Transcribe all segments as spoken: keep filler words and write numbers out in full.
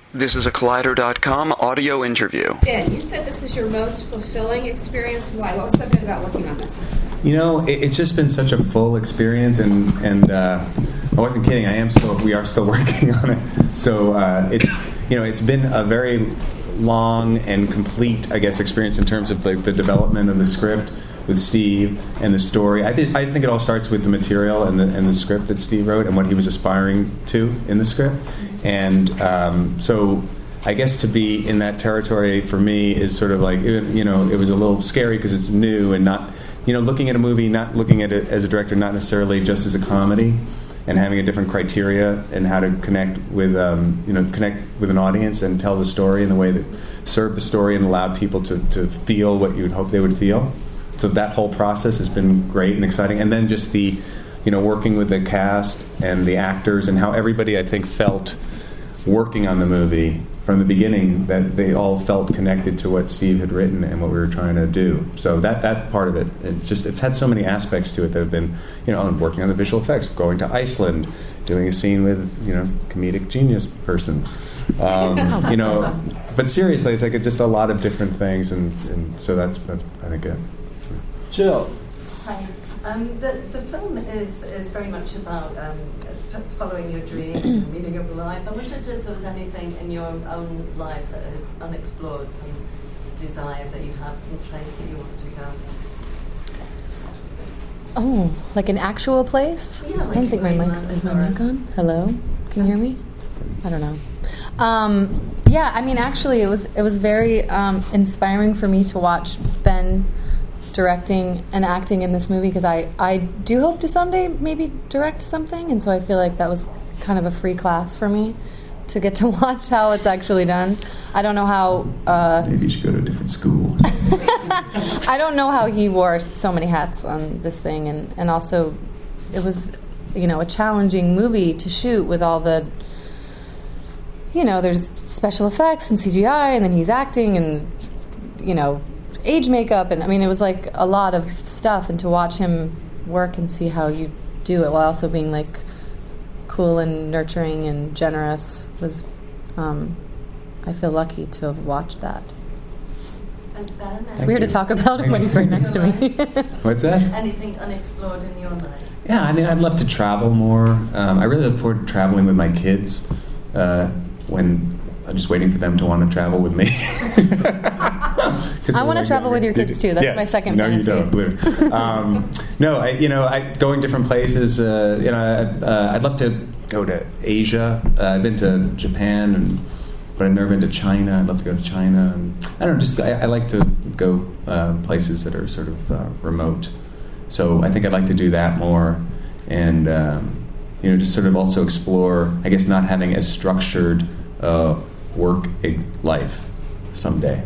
This is a Collider dot com audio interview. Ben, you said this is your most fulfilling experience. Why? What was so good about working on this? You know, it, it's just been such a full experience, and and uh, I wasn't kidding. I am still, we are still working on it. So uh, it's, you know, it's been a very long and complete, I guess, experience in terms of like the development of the script with Steve and the story. I did, I think it all starts with the material and the and the script that Steve wrote and what he was aspiring to in the script. And um, so I guess to be in that territory for me is sort of like, you know, it was a little scary because it's new and not, you know, looking at a movie, not looking at it as a director, not necessarily just as a comedy, and having a different criteria and how to connect with, um, you know, connect with an audience and tell the story in the way that served the story and allowed people to, to feel what you would hope they would feel. So that whole process has been great and exciting. And then just the, you know, working with the cast and the actors and how everybody, I think, felt working on the movie from the beginning, that they all felt connected to what Steve had written and what we were trying to do. So that that part of it, it's just it's had so many aspects to it that have been, you know, working on the visual effects, going to Iceland, doing a scene with, you know, comedic genius person. Um, you know, but seriously, it's like a, just a lot of different things, and, and so that's that's I think it. Jill. Hi. Um, the, the film is, is very much about um, f- following your dreams and the meaning of life. I wondered if there was anything in your own lives that is unexplored, some desire that you have, some place that you want to go. Oh, like an actual place? Yeah, like I don't think my mic's, is my mic on? Hello? Can you hear me? I don't know. Um, yeah, I mean, actually, it was it was very um, inspiring for me to watch Ben directing and acting in this movie, because I, I do hope to someday maybe direct something, and so I feel like that was kind of a free class for me to get to watch how it's actually done. I don't know how... Uh, maybe you should go to a different school. I don't know how he wore so many hats on this thing, and, and also it was, you know, a challenging movie to shoot with all the, you know, there's special effects and C G I, and then he's acting and, you know, age makeup, and I mean, it was like a lot of stuff, and to watch him work and see how you do it while also being like cool and nurturing and generous was, um, I feel lucky to have watched that. And Ben, it's Thank weird you. to talk about him when he's right next to me. What's that? Anything unexplored in your life? Yeah, I mean, I'd love to travel more. Um, I really look forward to traveling with my kids uh, when I'm just waiting for them to want to travel with me. I want to travel with your kids too. That's yes. my second no, fantasy. No, you don't. Believe me. um, no, I, you know, I, going different places. Uh, you know, I, uh, I'd love to go to Asia. Uh, I've been to Japan, and but I've never been to China. I'd love to go to China. And, I don't know. Just I, I like to go uh, places that are sort of uh, remote. So I think I'd like to do that more, and um, you know, just sort of also explore. I guess not having as structured uh, work life someday.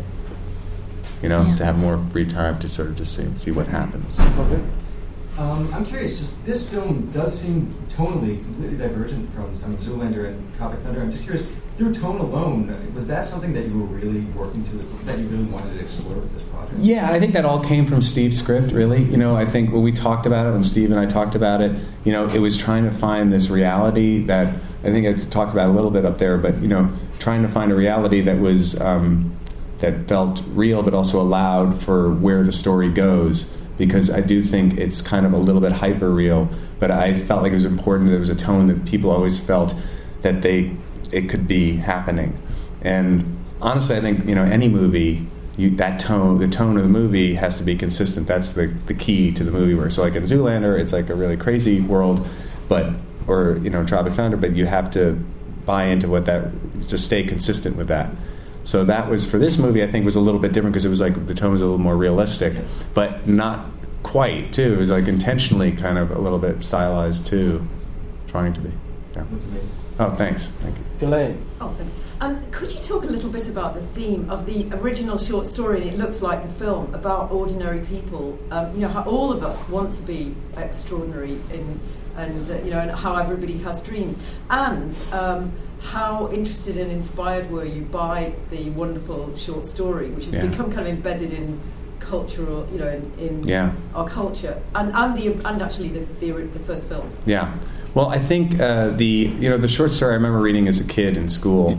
You know, yeah. to have more free time to sort of just see, see what happens. Okay. Um, I'm curious, just this film does seem tonally completely divergent from, I mean, Zoolander and Tropic Thunder. I'm just curious, through tone alone, was that something that you were really working to, that you really wanted to explore with this project? Yeah, I think that all came from Steve's script, really. You know, I think when we talked about it, when Steve and I talked about it, you know, it was trying to find this reality that, I think I talked about a little bit up there, but, you know, trying to find a reality that was, um, that felt real, but also allowed for where the story goes. Because I do think it's kind of a little bit hyper real, but I felt like it was important that there was a tone that people always felt that they it could be happening. And honestly, I think, you know, any movie, you, that tone, the tone of the movie has to be consistent. That's the the key to the movie. Where so like in Zoolander, it's like a really crazy world, but or you know Tropic Thunder, but you have to buy into what that, just stay consistent with that. So that was, for this movie, I think was a little bit different because it was like the tone was a little more realistic, but not quite, too. It was like intentionally kind of a little bit stylized, too, trying to be. Yeah. Oh, thanks. Thank you. Ghislaine. Oh, thank you. Um, could you talk a little bit about the theme of the original short story, and it looks like the film, about ordinary people? Um, you know, how all of us want to be extraordinary, in, and uh, you know, and how everybody has dreams, and um, how interested and inspired were you by the wonderful short story, which has yeah. become kind of embedded in cultural, you know, in, in yeah. our culture, and and the and actually the the, the first film. Yeah. Well, I think uh, the you know the short story I remember reading as a kid in school,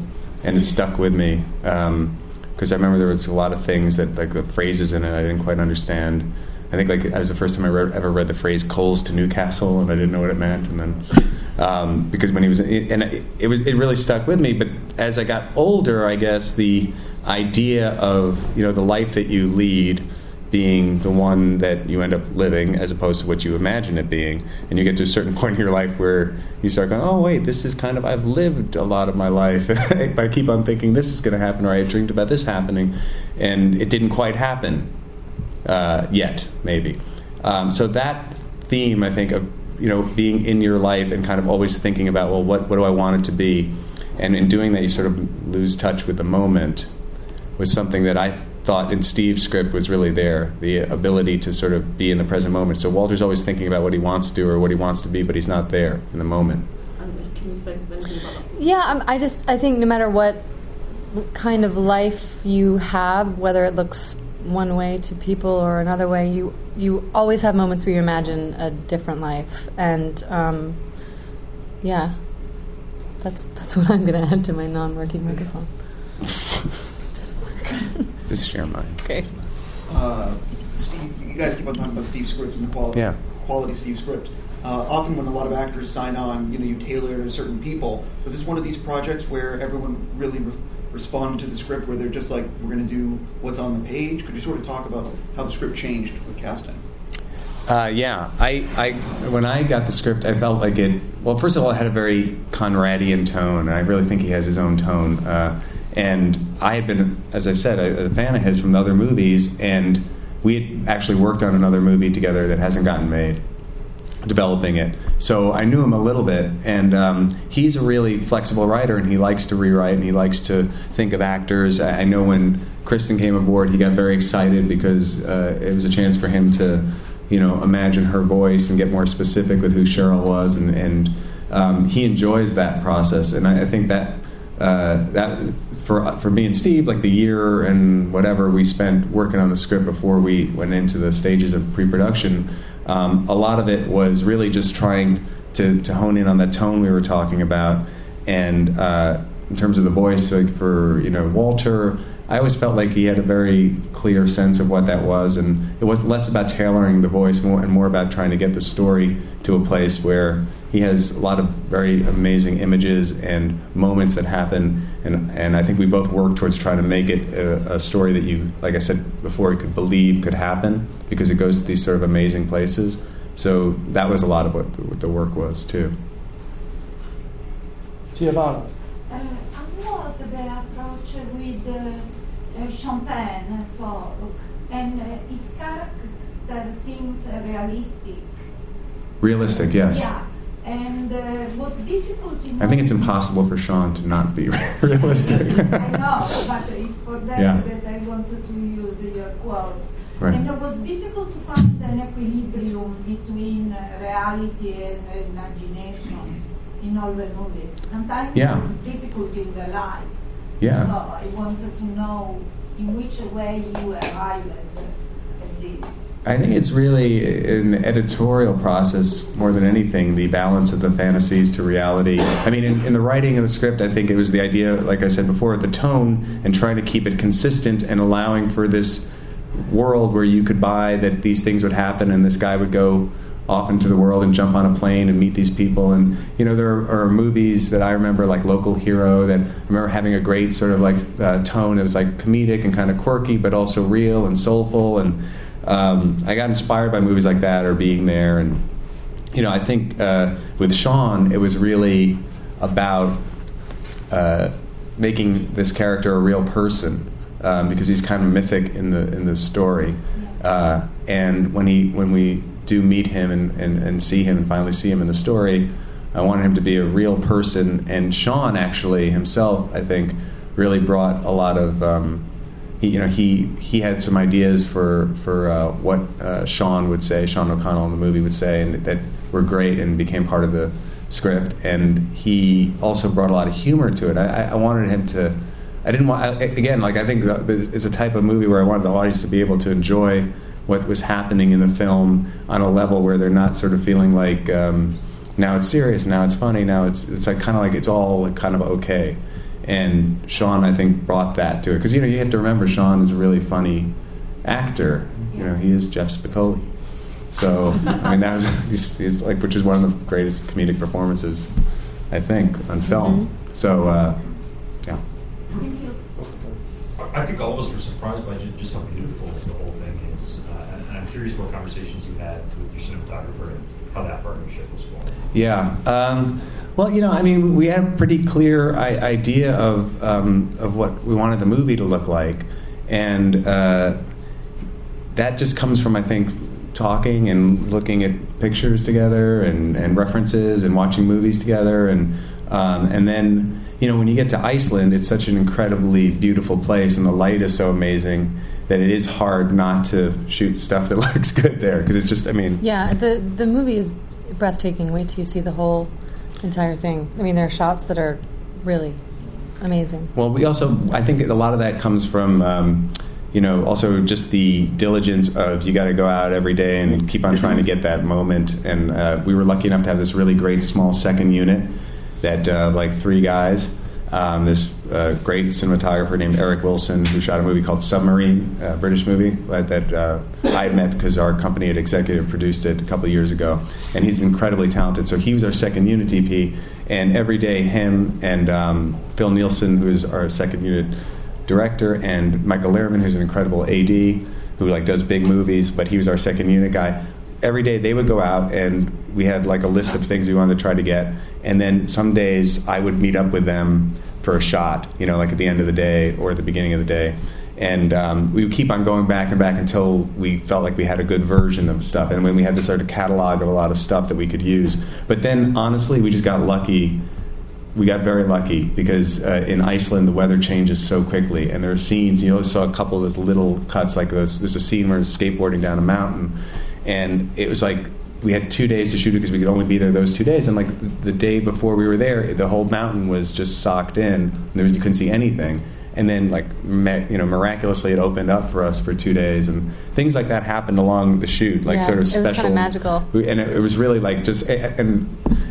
and it stuck with me because um, I remember there was a lot of things that, like the phrases in it, I didn't quite understand. I think like that was the first time I read, ever read the phrase "Coals to Newcastle," and I didn't know what it meant. And then um, because when he was, it, and it, it was, it really stuck with me. But as I got older, I guess the idea of, you know, the life that you lead being the one that you end up living as opposed to what you imagine it being, and you get to a certain point in your life where you start going, oh wait, this is kind of, I've lived a lot of my life. If I keep on thinking this is going to happen, or I dreamed about this happening, and it didn't quite happen uh, yet, maybe. Um, so that theme, I think, of, you know, being in your life and kind of always thinking about, well, what what do I want it to be, and in doing that you sort of lose touch with the moment, was something that I thought in Steve's script was really there, the ability to sort of be in the present moment. So Walter's always thinking about what he wants to do or what he wants to be, but he's not there in the moment. Can you say anything about that? Yeah, um, I just I think no matter what kind of life you have, whether it looks one way to people or another way, you you always have moments where you imagine a different life, and um, yeah, that's that's what I'm going to add to my non-working microphone. Just share mine. Okay. Uh, Steve, you guys keep on talking about Steve's scripts and the quality, yeah. quality of Steve's script. Uh, often when a lot of actors sign on, you know, you tailor to certain people. Was this one of these projects where everyone really re- responded to the script, where they're just like, we're going to do what's on the page? Could you sort of talk about how the script changed with casting? Uh, yeah, I, I when I got the script, I felt like it. Well, first of all, it had a very Conradian tone, and I really think he has his own tone. Uh, and I had been, as I said, a, a fan of his from other movies, and we had actually worked on another movie together that hasn't gotten made, developing it. So I knew him a little bit, and um, he's a really flexible writer, and he likes to rewrite, and he likes to think of actors. I, I know when Kristen came aboard, he got very excited because uh, it was a chance for him to, you know, imagine her voice and get more specific with who Cheryl was, and, and um, he enjoys that process, and I, I think that uh, that for for me and Steve, like the year and whatever we spent working on the script before we went into the stages of pre-production, um, a lot of it was really just trying to, to hone in on that tone we were talking about, and uh, in terms of the voice, like for, you know, Walter, I always felt like he had a very clear sense of what that was, and it was less about tailoring the voice more and more about trying to get the story to a place where he has a lot of very amazing images and moments that happen, and and I think we both worked towards trying to make it a, a story that you, like I said before, you could believe could happen, because it goes to these sort of amazing places. So that was a lot of what the, what the work was too. Giovanna. Uh, how was the approach with uh, uh, Champagne? So, and uh, his character seems uh, realistic. Realistic, yes. Yeah, and uh, was difficult. In I think it's impossible for Sean to not be realistic. I know, but it's for that yeah. that I wanted to use your quotes. Right. And it was difficult to find an equilibrium between uh, reality and uh, imagination in all the movies. Sometimes yeah. it's difficult in the life. Yeah. So I wanted to know in which way you arrived at, at this. I think it's really an editorial process more than anything, the balance of the fantasies to reality. I mean, in, in the writing of the script, I think it was the idea, like I said before, the tone, and trying to keep it consistent and allowing for this world where you could buy that these things would happen, and this guy would go off into the world and jump on a plane and meet these people. And, you know, there are, are movies that I remember, like Local Hero, that I remember having a great sort of like uh, tone. It was like comedic and kind of quirky, but also real and soulful. And um, I got inspired by movies like that, or being there. And, you know, I think uh, with Sean, it was really about uh, making this character a real person, um, because he's kind of mythic in the in the story. Uh, and when he when we do meet him and, and, and see him and finally see him in the story, I wanted him to be a real person. And Sean actually himself, I think, really brought a lot of um, he you know he he had some ideas for for uh, what uh, Sean would say, Sean O'Connell in the movie would say, and that were great and became part of the script. And he also brought a lot of humor to it. I, I wanted him to. I didn't want I, again like I think it's a type of movie where I wanted the audience to be able to enjoy what was happening in the film on a level where they're not sort of feeling like um, now it's serious, now it's funny, now it's it's like kind of like it's all kind of okay. And Sean, I think, brought that to it. Because, you know, you have to remember Sean is a really funny actor. You know, he is Jeff Spicoli. So, I mean, that was, he's, he's like, which is one of the greatest comedic performances, I think, on film. Mm-hmm. So, uh, yeah. Thank you. I think all of us were surprised by just, just how beautiful the whole thing is. Uh, and, and I'm curious what conversations you had with your cinematographer and how that partnership was formed. Yeah. Um, well, you know, I mean, we had a pretty clear I- idea of um, of what we wanted the movie to look like. And uh, that just comes from, I think, talking and looking at pictures together and, and references and watching movies together. And um, and then, you know, when you get to Iceland, it's such an incredibly beautiful place and the light is so amazing that it is hard not to shoot stuff that looks good there. Because it's just, I mean... Yeah, the, the movie is breathtaking. Wait till you see the whole entire thing. I mean, there are shots that are really amazing. Well, we also, I think a lot of that comes from... Um, you know, also just the diligence of you got to go out every day and keep on trying to get that moment. And uh, we were lucky enough to have this really great small second unit that, uh, like three guys, um, this uh, great cinematographer named Eric Wilson, who shot a movie called Submarine, a British movie that, that uh, I met because our company had executive produced it a couple of years ago. And he's incredibly talented. So he was our second unit D P. And every day him and um, Phil Nielsen, who is our second unit director, and Michael Lehrman, who's an incredible A D who like does big movies, but he was our second unit guy. Every day they would go out and we had like a list of things we wanted to try to get, and then some days I would meet up with them for a shot, you know, like at the end of the day or at the beginning of the day, and um, we would keep on going back and back until we felt like we had a good version of stuff, and when we had this sort of catalog of a lot of stuff that we could use. But then honestly we just got lucky. We got very lucky because uh, in Iceland the weather changes so quickly, and there are scenes. You know, I saw a couple of those little cuts. Like this, there's a scene where it's skateboarding down a mountain, and it was like we had two days to shoot it because we could only be there those two days. And like the, the day before we were there, the whole mountain was just socked in. There was, you couldn't see anything. And then, like you know, miraculously it opened up for us for two days, and things like that happened along the shoot, like yeah, sort of special. It was kind of magical, and it, it was really like just and.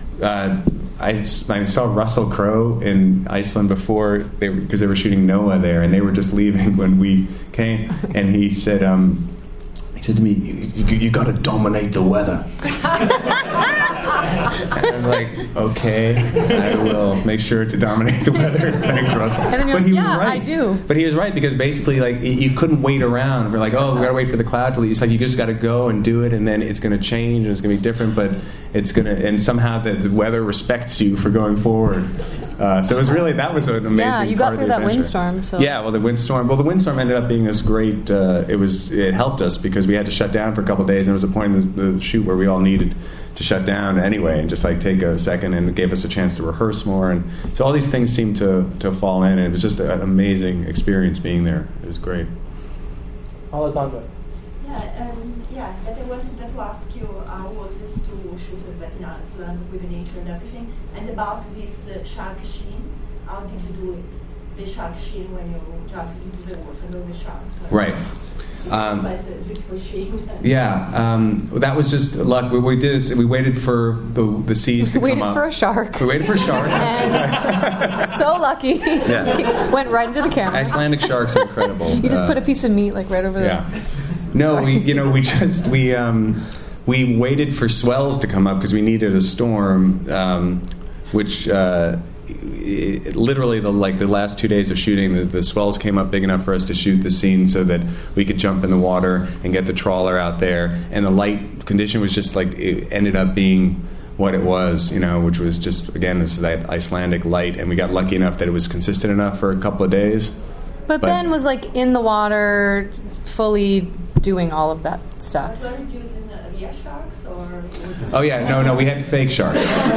Uh, I, I saw Russell Crowe in Iceland before they because they were shooting Noah there, and they were just leaving when we came. And he said, um, he said to me, "You, you, you got to dominate the weather." I was like, "Okay, I will make sure to dominate the weather." Thanks, Russell. And then you're but like, he yeah, was right. I do. But he was right because basically, like, you couldn't wait around. We're like, "Oh, we got to wait for the cloud to leave." It's like you just got to go and do it, and then it's going to change and it's going to be different, but. It's gonna, and somehow the, the weather respects you for going forward. Uh, so it was really that was an amazing. Yeah, you part got through of the that adventure. windstorm. So. Yeah, well, the windstorm. Well, the windstorm ended up being this great. Uh, it was it helped us because we had to shut down for a couple of days, and there was a point in the, the shoot where we all needed to shut down anyway, and just like take a second, and it gave us a chance to rehearse more, and so all these things seemed to to fall in, and it was just an amazing experience being there. It was great. Alessandra. Yeah, um, yeah, that I wanted to ask you how was it to shoot that in Iceland with the nature and everything, and about this uh, shark sheen, how did you do it? The shark sheen when you jump into the water, no the sharks. Like, right. Um, quite a beautiful sheen. Yeah, um, that was just luck. What we did is we waited for the the seas to we come up. Waited for a shark. We waited for a shark. And so lucky. Yes. Went right into the camera. Icelandic sharks are incredible. You just uh, put a piece of meat like right over there. Yeah. No, we you know we just we um, we waited for swells to come up because we needed a storm, um, which uh, it, literally the like the last two days of shooting, the, the swells came up big enough for us to shoot the scene so that we could jump in the water and get the trawler out there, and the light condition was just like it ended up being what it was, you know, which was just again this that Icelandic light, and we got lucky enough that it was consistent enough for a couple of days. But, but Ben was like in the water, fully doing all of that stuff. Were you using uh, real sharks or? Oh yeah, no, no, we had fake sharks.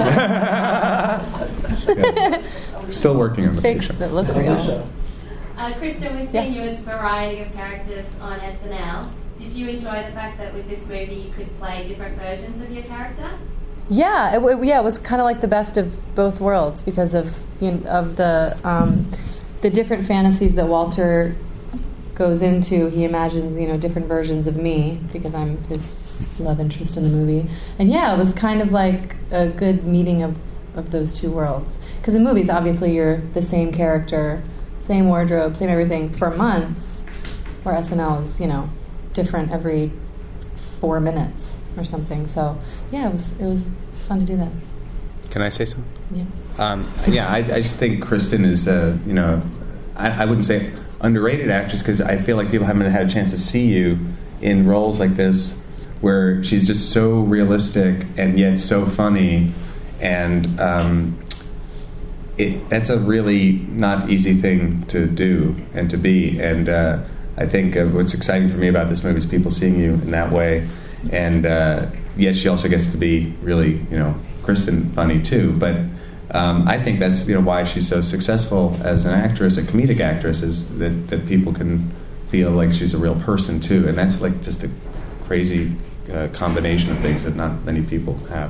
Yeah. Still working on the fake sharks. That look real. Uh, Kristen, we've yes. seen you as a variety of characters on S N L. Did you enjoy the fact that with this movie you could play different versions of your character? Yeah, it, it, yeah, it was kind of like the best of both worlds because of you know, of the um, the different fantasies that Walter goes into. He imagines, you know, different versions of me because I'm his love interest in the movie. And yeah, it was kind of like a good meeting of of those two worlds. Because in movies, obviously, you're the same character, same wardrobe, same everything for months, where S N L is, you know, different every four minutes or something. So, yeah, it was it was fun to do that. Can I say something? Yeah. Um, yeah, I, I just think Kristen is, uh, you know, I, I wouldn't say underrated actress, because I feel like people haven't had a chance to see you in roles like this, where she's just so realistic and yet so funny, and um, it, that's a really not easy thing to do and to be. And uh, I think uh, what's exciting for me about this movie is people seeing you in that way, and uh, yet she also gets to be really, you know, Kristen funny too. But um, I think that's, you know, why she's so successful as an actress, a comedic actress, is that, that people can feel like she's a real person too, and that's like just a crazy uh, combination of things that not many people have.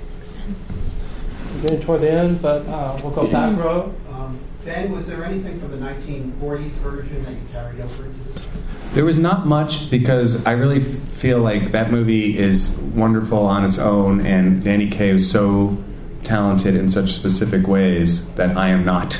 We're getting toward the end, but uh, we'll go back row. Um, Ben, was there anything from the nineteen forties version that you carried over into this? There was not much, because I really f- feel like that movie is wonderful on its own, and Danny Kaye is so talented in such specific ways that I am not.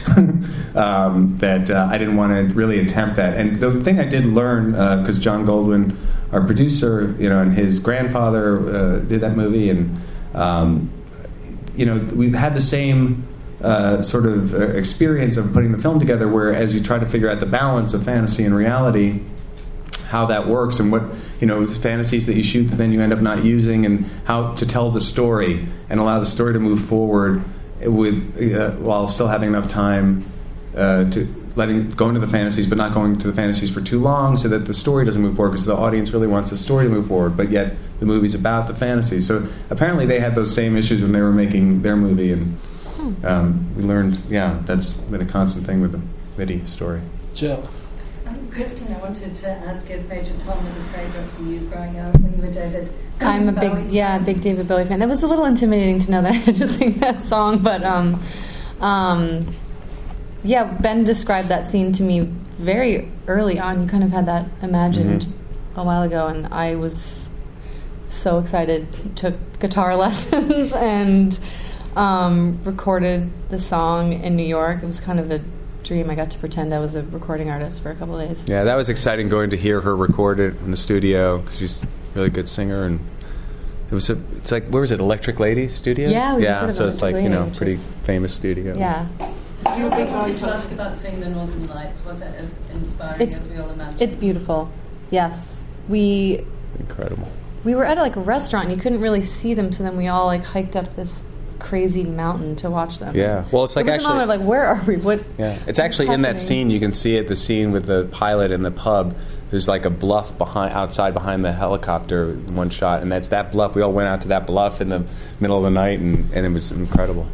um, that uh, I didn't want to really attempt that. And the thing I did learn, because uh, John Goldwyn, our producer, you know, and his grandfather uh, did that movie, and um, you know, we've had the same uh, sort of uh, experience of putting the film together, where as you try to figure out the balance of fantasy and reality, how that works, and what, you know, fantasies that you shoot that then you end up not using, and how to tell the story and allow the story to move forward with uh, while still having enough time uh, to letting go into the fantasies, but not going to the fantasies for too long, so that the story doesn't move forward, because the audience really wants the story to move forward, but yet the movie's about the fantasy. So apparently they had those same issues when they were making their movie, and um, we learned, yeah, that's been a constant thing with the Mitty story. Jill. Um, Kristen, I wanted to ask if Major Tom was a favourite for you growing up when you were David. I'm a big, Bowie yeah, big David Bowie fan. That was a little intimidating to know that I had to sing that song, but um, um, yeah, Ben described that scene to me very early on. You kind of had that imagined mm-hmm. a while ago, and I was so excited. Took guitar lessons and um, recorded the song in New York. It was kind of a dream. I got to pretend I was a recording artist for a couple of days. Yeah, that was exciting, going to hear her record it in the studio, because she's a really good singer. And it was a, it's like, where was it, Electric Lady Studio? Yeah, we yeah. So Electric it's like, Lady, you know, pretty is, famous studio. Yeah. You also wanted to ask about seeing the Northern Lights. Was it as inspiring it's, as we all imagined? It's beautiful. Yes, we incredible. We were at like a restaurant, and you couldn't really see them, so then we all like hiked up this crazy mountain to watch them. Yeah, well, it's like it was actually a moment of like, where are we? What? Yeah, it's actually in that scene. You can see it. The scene with the pilot in the pub. There's like a bluff behind, outside behind the helicopter, in one shot, and that's that bluff. We all went out to that bluff in the middle of the night, and, and it was incredible.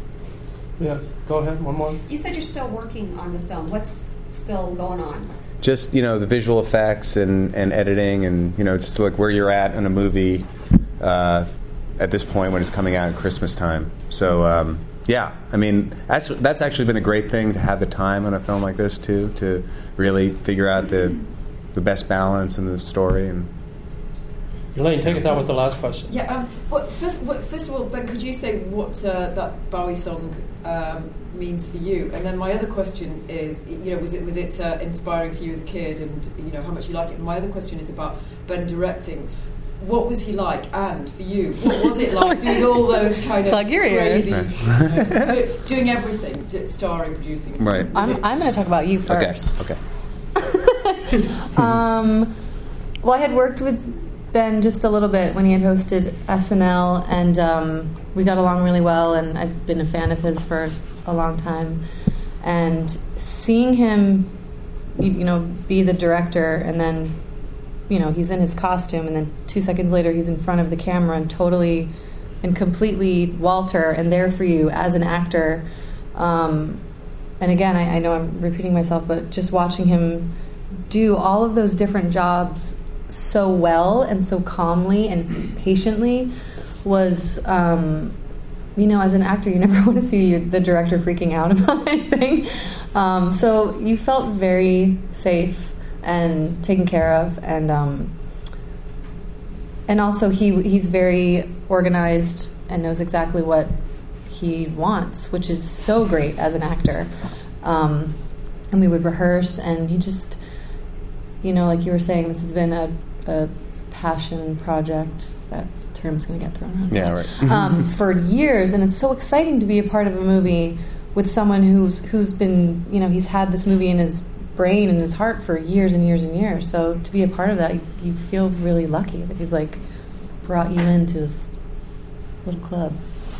Yeah, go ahead. One more. You said you're still working on the film. What's still going on? Just, you know, the visual effects and, and editing, and, you know, just like where you're at in a movie uh, at this point when it's coming out at Christmas time. So, um, yeah, I mean, that's that's actually been a great thing, to have the time on a film like this too, to really figure out the the best balance in the story. And Elaine, take us out with the last question. Yeah. Um, what, first, what, first of all, Ben, could you say what uh, that Bowie song um, means for you? And then my other question is, you know, was it was it uh, inspiring for you as a kid, and you know how much you like it? And my other question is about Ben directing. What was he like? And for you, what was it like doing all those kind of Plug your ears. crazy, do, doing everything, d- starring, producing? Right. I'm, I'm going to talk about you first. Okay. Okay. um, well, I had worked with Ben just a little bit when he had hosted S N L, and um, we got along really well, and I've been a fan of his for a long time. And seeing him, you, you know, be the director, and then, you know, he's in his costume, and then two seconds later he's in front of the camera and totally and completely Walter and there for you as an actor. Um, and again, I, I know I'm repeating myself, but just watching him do all of those different jobs so well and so calmly and patiently was, um, you know, as an actor, you never want to see your, the director freaking out about anything. Um, so you felt very safe and taken care of, and um, and also he he's very organized and knows exactly what he wants, which is so great as an actor. Um, and we would rehearse, and he just, you know, like you were saying, this has been a, a passion project. That term's going to get thrown around. Yeah, right. um, for years, and it's so exciting to be a part of a movie with someone who's who's been, you know, he's had this movie in his brain and his heart for years and years and years. So to be a part of that, you, you feel really lucky that he's like brought you into his little club.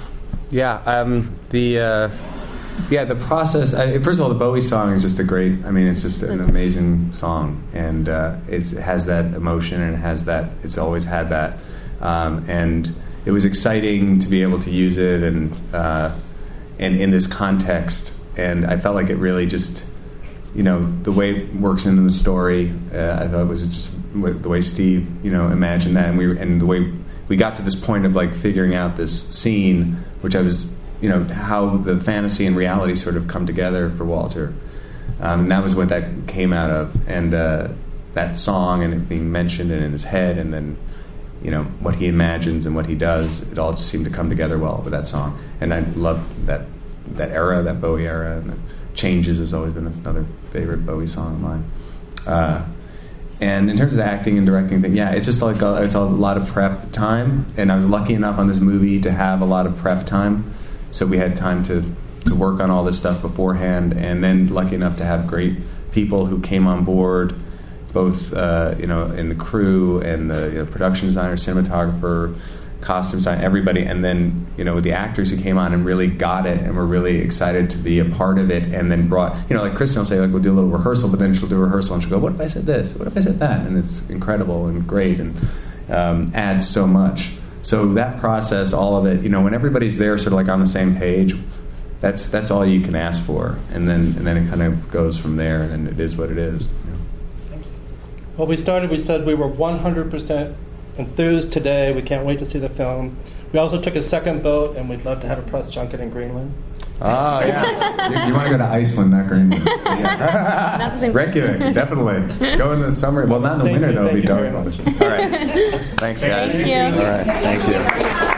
Yeah, um, the uh, yeah the process. I, first of all, the Bowie song is just a great. I mean, it's just an amazing song, and uh, it's, it has that emotion, and it has that. It's always had that, um, and it was exciting to be able to use it, and uh, and in this context, and I felt like it really just, you know, the way it works into the story. Uh, I thought it was just the way Steve, you know, imagined that, and we were, and the way we got to this point of like figuring out this scene, which I was, you know, how the fantasy and reality sort of come together for Walter. Um, and that was what that came out of, and uh, that song and it being mentioned and in his head, and then, you know, what he imagines and what he does, it all just seemed to come together well with that song. And I love that that era, that Bowie era, and the Changes has always been another favorite Bowie song of mine. Uh, And in terms of the acting and directing thing, yeah, it's just like a, it's a lot of prep time. And I was lucky enough on this movie to have a lot of prep time, so we had time to, to work on all this stuff beforehand. And then lucky enough to have great people who came on board, both uh, you know, in the crew and the, you know, production designer, cinematographer, costume design, everybody, and then, you know, the actors who came on and really got it and were really excited to be a part of it, and then brought, you know, like Kristen will say, like, we'll do a little rehearsal, but then she'll do a rehearsal and she'll go, what if I said this? What if I said that? And it's incredible and great, and um, adds so much. So that process, all of it, you know, when everybody's there sort of like on the same page, that's that's all you can ask for, and then and then it kind of goes from there, and then it is what it is. You know? Well, we started, we said we were one hundred percent enthused today. We can't wait to see the film. We also took a second vote, and we'd love to have a press junket in Greenland. Oh, yeah. you, you want to go to Iceland, not Greenland. Yeah. Not the same Reykjavik, definitely. Go in the summer. Well, not in the Thank winter, you, though. It'll be thank you dark. very much. All right. Thanks, guys. Thank you. All right. Thank you.